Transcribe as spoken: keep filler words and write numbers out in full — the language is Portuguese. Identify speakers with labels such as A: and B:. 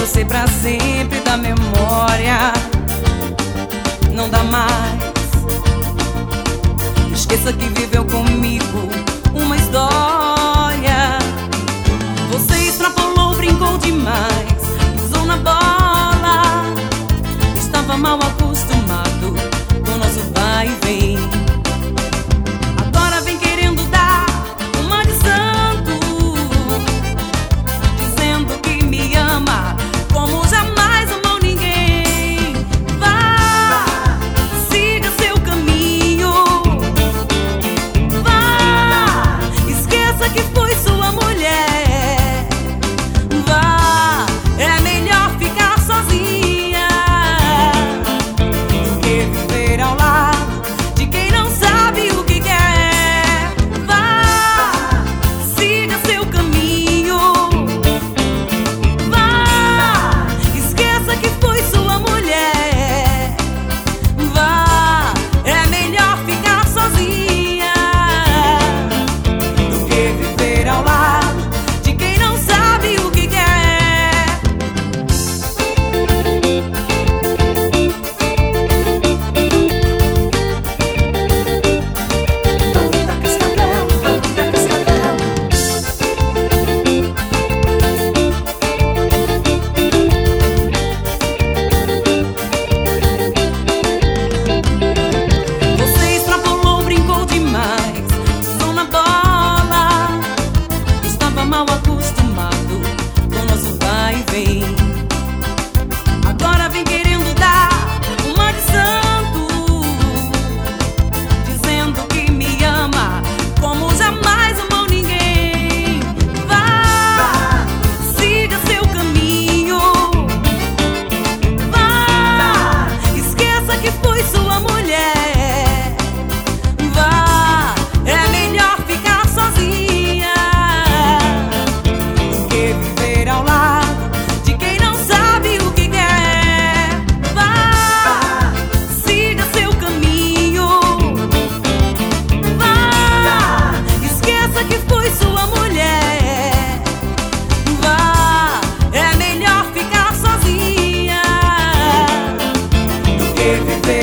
A: você pra sempre da memória. Não dá mais. Esqueça que viveu comigo uma história. Você extrapolou, brincou demais, pisou na bola. Estava mal acostumado com nosso vai e vem. Agora vem querendo dar uma de santo, dizendo que me ama como jamais amou ninguém. Vá, siga seu caminho. Vá, esqueça que foi sua mulher. Vá, é melhor ficar sozinha do que viver ao lado de quem não sabe o que quer. Vá, siga seu caminho. Vá, esqueça que foi sua mulher. Vá, é melhor ficar sozinha do que viver ao lado de quem não sabe o que quer. Você extrapolou, brincou demais, pisou na bola. Estava mal acostumado com nosso vai e vem. Agora vem querendo dar uma de santo, dizendo que me ama como jamais amou ninguém. Vá, siga seu caminho. Vá, esqueça que foi sua mulher. Vá, é melhor ficar sozinha do que viver ao lado de quem não sabe o que quer. Vá, siga seu caminho. Vá, esqueça que foi sua mulher. Vá, é melhor ficar sozinha do que viver